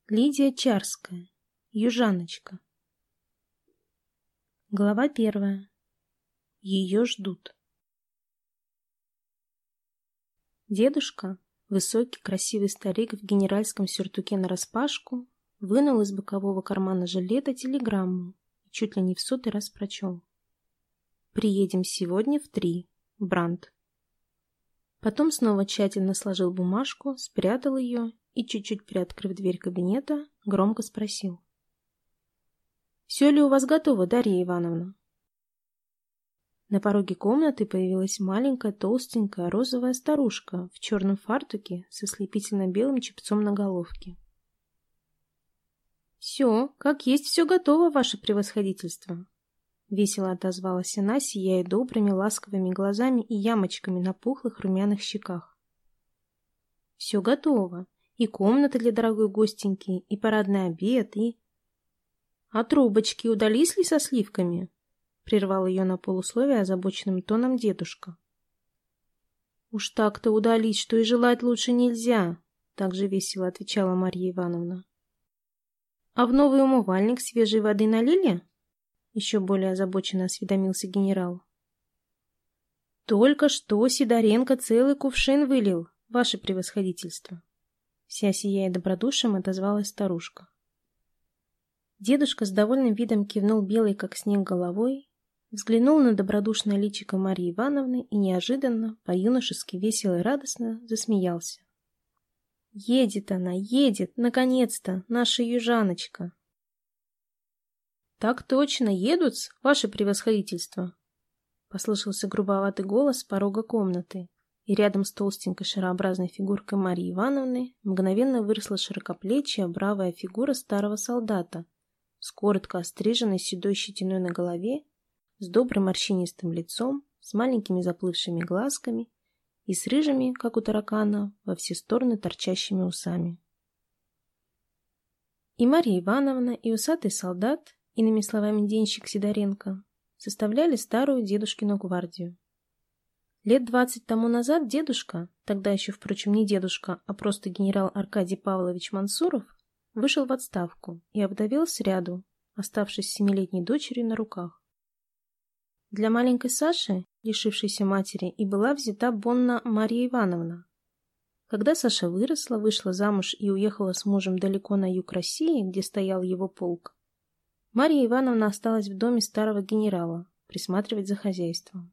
Лидия Чарская. Южаночка. Глава 1. Ее ждут. Дедушка, высокий, красивый старик в генеральском сюртуке нараспашку, вынул из бокового кармана жилета телеграмму и чуть ли не в 100-й раз прочел. «Приедем сегодня в 3. Брандт». Потом снова тщательно сложил бумажку, спрятал ее и, чуть-чуть приоткрыв дверь кабинета, громко спросил. «Все ли у вас готово, Дарья Ивановна?» На пороге комнаты появилась маленькая, толстенькая, розовая старушка в черном фартуке со слепительно-белым чепцом на головке. «Все, как есть, все готово, ваше превосходительство!» Весело отозвалась она, сияя добрыми, ласковыми глазами и ямочками на пухлых румяных щеках. «Все готово. И комната для дорогой гостеньки, и парадный обед, и...» «А трубочки удались ли со сливками?» — прервал ее на полусловие озабоченным тоном дедушка. «Уж так-то удались, что и желать лучше нельзя», — также весело отвечала Марья Ивановна. «А в новый умывальник свежей воды налили?» — еще более озабоченно осведомился генерал. «Только что Сидоренко целый кувшин вылил, ваше превосходительство», — вся сияя добродушием отозвалась старушка. Дедушка с довольным видом кивнул белой, как снег, головой, взглянул на добродушное личико Марьи Ивановны и неожиданно, по-юношески весело и радостно засмеялся. «Едет она, едет, наконец-то, наша южаночка!» «Так точно, едут-с, ваше превосходительство!» Послышался грубоватый голос с порога комнаты, и рядом с толстенькой шарообразной фигуркой Марьи Ивановны мгновенно выросла широкоплечья, бравая фигура старого солдата с коротко остриженной седой щетиной на голове, с добрым морщинистым лицом, с маленькими заплывшими глазками и с рыжими, как у таракана, во все стороны торчащими усами. И Марья Ивановна, и усатый солдат, иными словами денщик Сидоренко, составляли старую дедушкину гвардию. Лет 20 тому назад дедушка, тогда еще, впрочем, не дедушка, а просто генерал Аркадий Павлович Мансуров, вышел в отставку и овдовел сряду, оставшись 7-летней дочерью на руках. Для маленькой Саши, лишившейся матери, и была взята Бонна Марья Ивановна. Когда Саша выросла, вышла замуж и уехала с мужем далеко на юг России, где стоял его полк, Марья Ивановна осталась в доме старого генерала присматривать за хозяйством.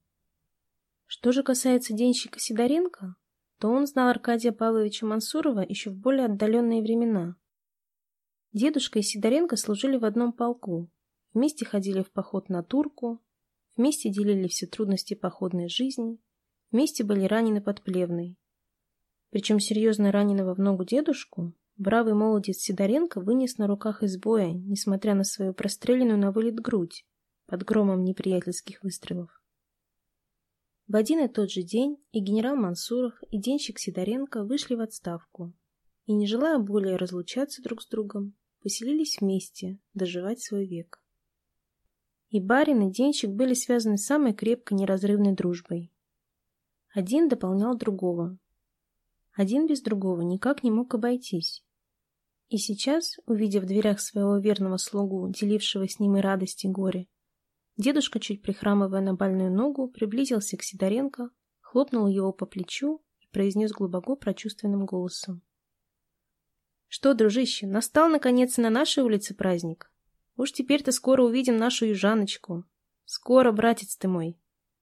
Что же касается денщика Сидоренко, то он знал Аркадия Павловича Мансурова еще в более отдаленные времена. Дедушка и Сидоренко служили в одном полку, вместе ходили в поход на Турку, вместе делили все трудности походной жизни, вместе были ранены под Плевной. Причем серьезно раненого в ногу дедушку бравый молодец Сидоренко вынес на руках из боя, несмотря на свою простреленную на вылет грудь, под громом неприятельских выстрелов. В один и тот же день и генерал Мансуров, и денщик Сидоренко вышли в отставку, и, не желая более разлучаться друг с другом, поселились вместе доживать свой век. И барин, и денщик были связаны самой крепкой неразрывной дружбой. Один дополнял другого. Один без другого никак не мог обойтись. И сейчас, увидев в дверях своего верного слугу, делившего с ним и радость, и горе, дедушка, чуть прихрамывая на больную ногу, приблизился к Сидоренко, хлопнул его по плечу и произнес глубоко прочувственным голосом. «Что, дружище, настал, наконец, на нашей улице праздник? Уж теперь-то скоро увидим нашу южаночку. Скоро, братец ты мой!»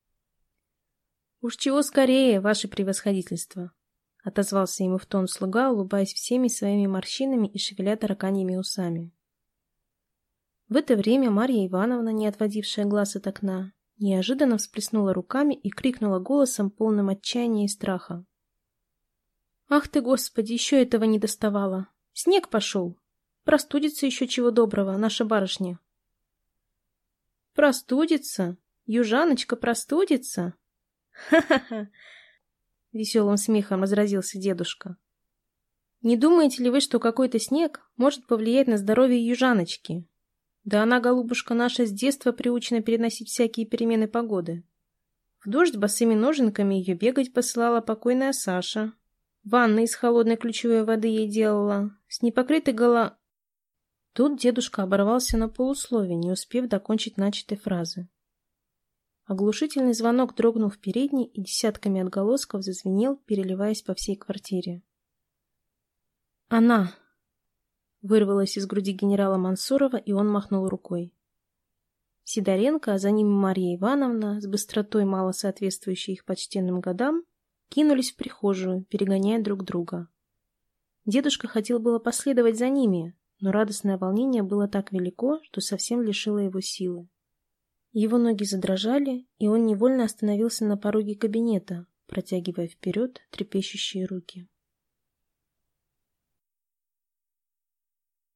«Уж чего скорее, ваше превосходительство!» — отозвался ему в тон слуга, улыбаясь всеми своими морщинами и шевеля тараканьими усами. В это время Марья Ивановна, не отводившая глаз от окна, неожиданно всплеснула руками и крикнула голосом, полным отчаяния и страха. «Ах ты, Господи, еще этого не доставало! Снег пошел! Простудится еще чего доброго, наша барышня!» «Простудится? Южаночка простудится? Ха-ха-ха!» Веселым смехом разразился дедушка. «Не думаете ли вы, что какой-то снег может повлиять на здоровье южаночки? Да она, голубушка наша, с детства приучена переносить всякие перемены погоды. В дождь босыми ноженками ее бегать посылала покойная Саша. Ванны из холодной ключевой воды ей делала. С непокрытой Тут дедушка оборвался на полуслове, не успев докончить начатой фразы. Оглушительный звонок дрогнул в передней и десятками отголосков зазвенел, переливаясь по всей квартире. «Она!» — вырвалась из груди генерала Мансурова, и он махнул рукой. Сидоренко, а за ним Марья Ивановна, с быстротой, мало соответствующей их почтенным годам, кинулись в прихожую, перегоняя друг друга. Дедушка хотел было последовать за ними, но радостное волнение было так велико, что совсем лишило его силы. Его ноги задрожали, и он невольно остановился на пороге кабинета, протягивая вперед трепещущие руки.